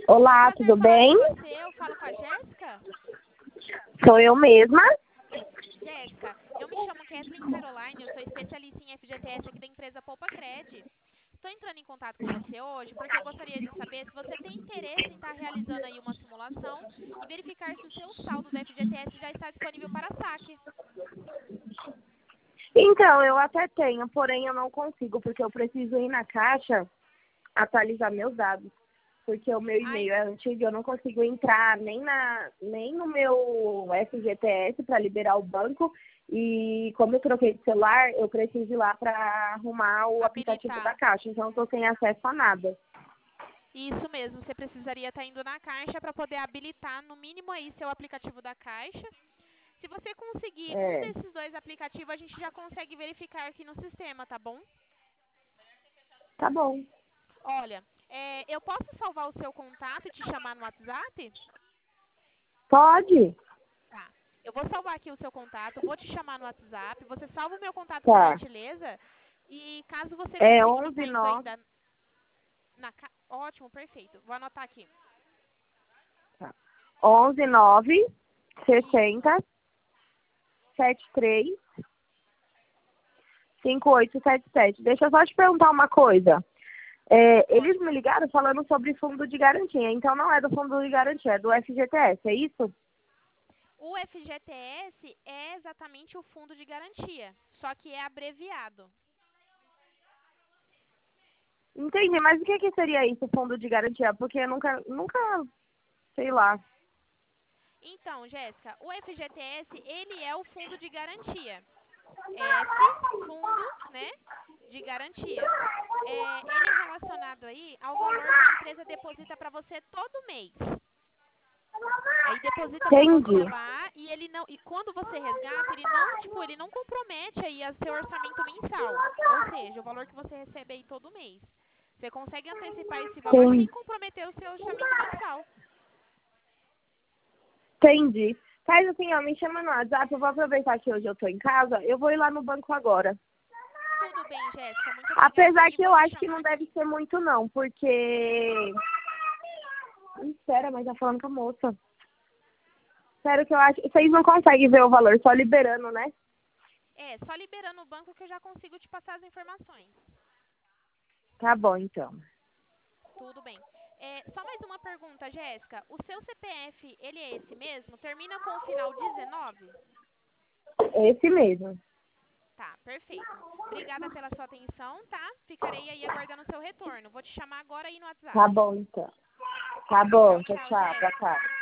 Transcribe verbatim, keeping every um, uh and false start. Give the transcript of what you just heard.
Olá, Prazer tudo falar bem? com você. Eu falo com a Jéssica. Sou eu mesma. Jéssica, eu me chamo Kathleen Caroline, eu sou especialista em F G T S aqui da empresa Poupa Cred. Estou entrando em contato com você hoje porque eu gostaria de saber se você tem interesse em estar realizando aí uma simulação e verificar se o seu saldo do F G T S já está disponível para saque. Então, eu até tenho, porém eu não consigo, porque eu preciso ir na caixa atualizar meus dados. Porque o meu Ai, e-mail é antigo, eu não consigo entrar nem, na, nem no meu F G T S para liberar o banco. E como eu troquei de celular, eu preciso ir lá para arrumar o aplicativo da habilitar. caixa. Então, eu estou sem acesso a nada. Isso mesmo, você precisaria estar indo na Caixa para poder habilitar no mínimo aí seu aplicativo da Caixa. Se você conseguir um É, desses dois aplicativos, a gente já consegue verificar aqui no sistema, tá bom? tá bom. Olha, é, eu posso salvar o seu contato e te chamar no WhatsApp? Pode? Tá. Eu vou salvar aqui o seu contato, vou te chamar no WhatsApp. Você salva o meu contato por Tá. gentileza? E caso você É conseguir onze estar indo nove. ainda na... ca- Ótimo, perfeito. Vou anotar aqui. Tá. onze nove Isso. sessenta setenta e três cinco oito sete sete. Deixa eu só te perguntar uma coisa. É, Pode eles me ligaram falando sobre fundo de garantia, então não é do fundo de garantia, é do F G T S, é isso? O F G T S é exatamente o fundo de garantia, só que é abreviado. Entendi, mas o que, que seria isso, fundo de garantia? Porque eu nunca, nunca, sei lá. Então, Jéssica, o F G T S, ele é o fundo de garantia. F, fundo, né, de garantia. É, ele é relacionado aí ao valor que a empresa deposita para você todo mês. Aí deposita para você Entendi, lá e ele não, e quando você resgata, ele não, tipo, ele não compromete aí o seu orçamento mensal. Ou seja, o valor que você recebe aí todo mês. Você consegue antecipar esse valor sem entendi, comprometer o seu orçamento mensal. entendi. Faz assim, ó, me chama no WhatsApp, eu vou aproveitar que hoje eu tô em casa, eu vou ir lá no banco agora. Tudo bem, Jéssica, muito obrigada Apesar aí, que vou eu te acho que chamar não deve aqui. ser muito não, porque... Espera, mas tá falando com a moça. Sério que eu acho. Vocês não conseguem ver o valor, só liberando, né? É, só liberando o banco que eu já consigo te passar as informações. Tá bom, então. Tudo bem. É, só mais uma pergunta, Jéssica. O seu C P F, ele é esse mesmo? Termina com o final dezenove? Esse mesmo. Tá, perfeito. Obrigada pela sua atenção, tá? Ficarei aí aguardando o seu retorno. Vou te chamar agora aí no Tá WhatsApp. bom, então. Tá bom, Tchau, tchau, tchau, tchau. Boa Jéssica. tarde.